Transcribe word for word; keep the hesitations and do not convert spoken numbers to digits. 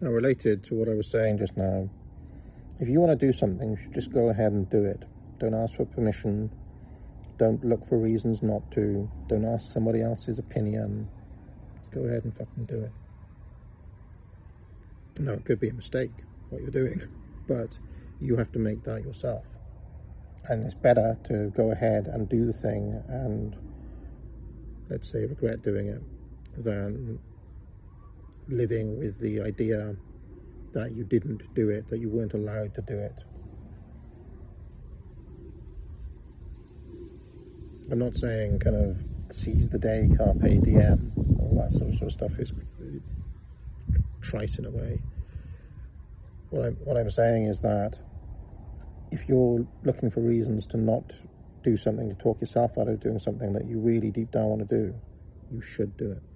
Now, related to what I was saying just now, if you want to do something, you should just go ahead and do it. Don't ask for permission. Don't look for reasons not to. Don't ask somebody else's opinion. Go ahead and fucking do it. Now, it could be a mistake, what you're doing, but you have to make that yourself. And it's better to go ahead and do the thing and, let's say, regret doing it, than living with the idea that you didn't do it, that you weren't allowed to do it. I'm not saying kind of seize the day, carpe diem, all that sort of, sort of stuff is trite in a way. What I'm, what I'm saying is that if you're looking for reasons to not do something, to talk yourself out of doing something that you really deep down want to do, you should do it.